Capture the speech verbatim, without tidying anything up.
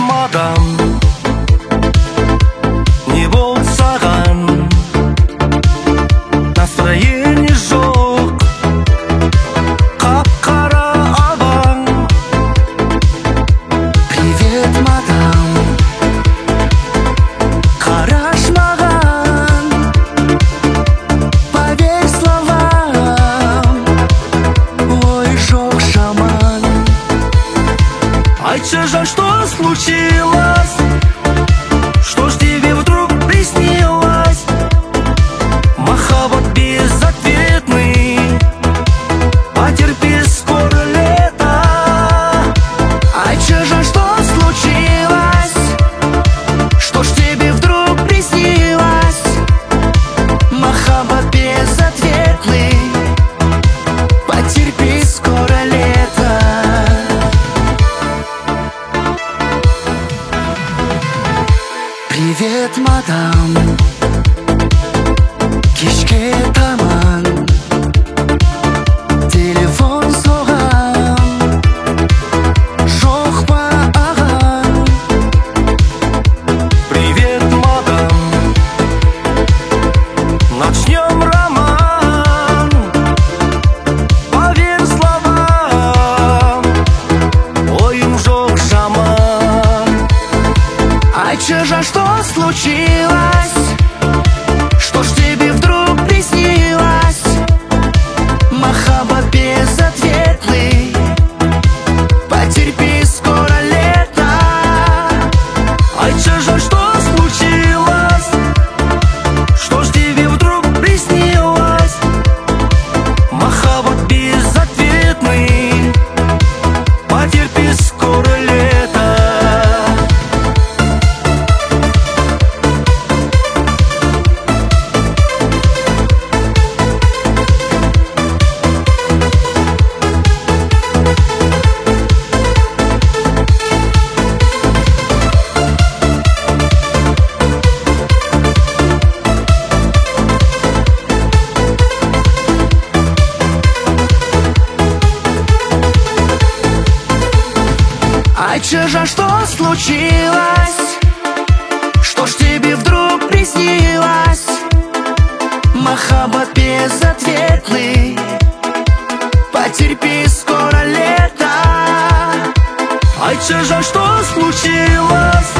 мадам, не бол саған настроение жоқ, қап-қара алаң. Привет, мадам, қараш маған, поверь словам, ой, жоқ жаман. Айтшы, жан, что случилось? Что ж тебе вдруг приснилось? Махаббат безответный, потерпи, скоро лето. Айтшы, жан, что случилось? Что ж тебе вдруг приснилось? Махаббат безответный, потерпи, скоро лето. Привет, мадам, кешке таман телефон соғам, жоқ па ағам? Привет, мадам, начнем роман. Поверь словам, ойым жоқ жаман. Айтшы, жан, что случилось? Что ж тебе вдруг приснилось? Махаббат безответный, потерпи, скоро лето. Айтшы, жан, что случилось? Что ж тебе вдруг приснилось? Махаббат безответный, потерпи, скоро лето. Айтшы, жан, что случилось? Что ж тебе вдруг приснилось? Махаббат безответный, потерпи, скоро лето. Айтшы, жан, что случилось?